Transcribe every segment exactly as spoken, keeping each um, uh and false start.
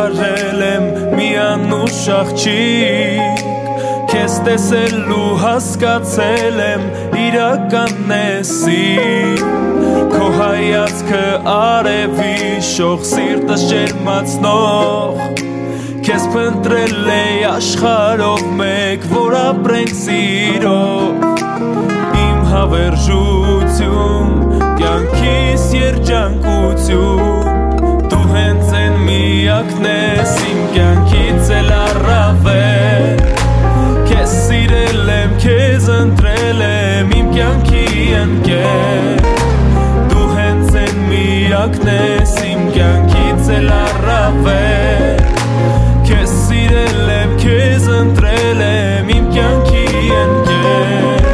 արել եմ միանուշ աղջիկ Քեզ տեսել ու հասկացել եմ իրականն ես Քո հայացքը արևի շող սիրտս ջերմացնող Քեզ փնտրել է աշխարհով մեկ որ ապրենք սիրով Իմ հավերժություն կյանքիս երջանկություն Դու հենց են միակն ես իմ կյանքից էլ առավել Քեզ սիրել եմ, քեզ ընտրել եմ իմ կյանքի ընկեր Դու հենց են միակն ես իմ կյանքից էլ առավել Քեզ սիրել եմ, քեզ ընտրել եմ իմ կյանքի ընկեր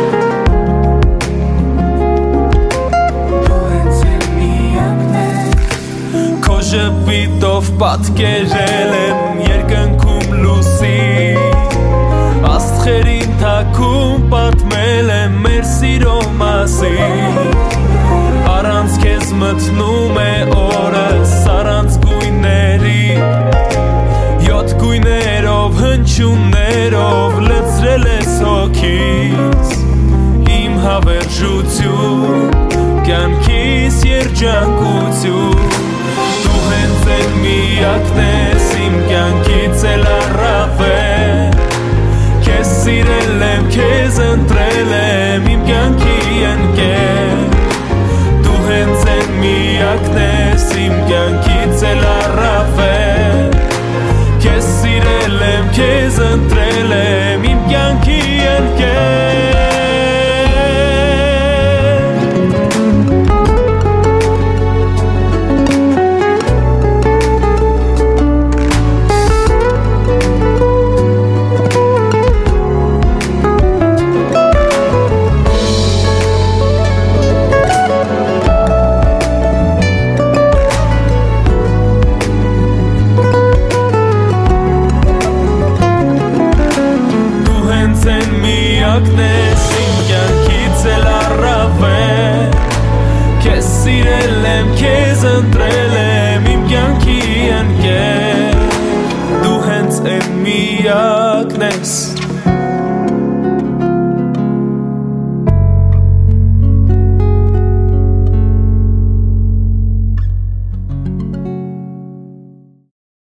Դու հենց են միակն ես Քո ժպիտով պատկերել եմ երկնքում լուսի Աստղերին թաքում պատմել եմ մեր սիրո մասին Առանց քեզ մթնում է օրս առանց գույների Յոթ գույներով հնչյուններով լցրել ես հոգիս Իմ հավերժություն կյանքիս երջանկություն Դու հենց են միակն ես իմ կյանքից էլ առավել Քեզ սիրել եմ, քեզ ընտրել եմ իմ կյանքի ընկեր Դու հենց են միակն ես իմ կյանքից էլ առավել Քեզ սիրել եմ, քեզ ընտրել եմ իմ կյանքի ընկեր Ակնես իմ կյանքից էլ առավել Քեզ սիրել եմ, քեզ ընտրել եմ իմ կյանքի ընկեր Դու հենց են միակն ես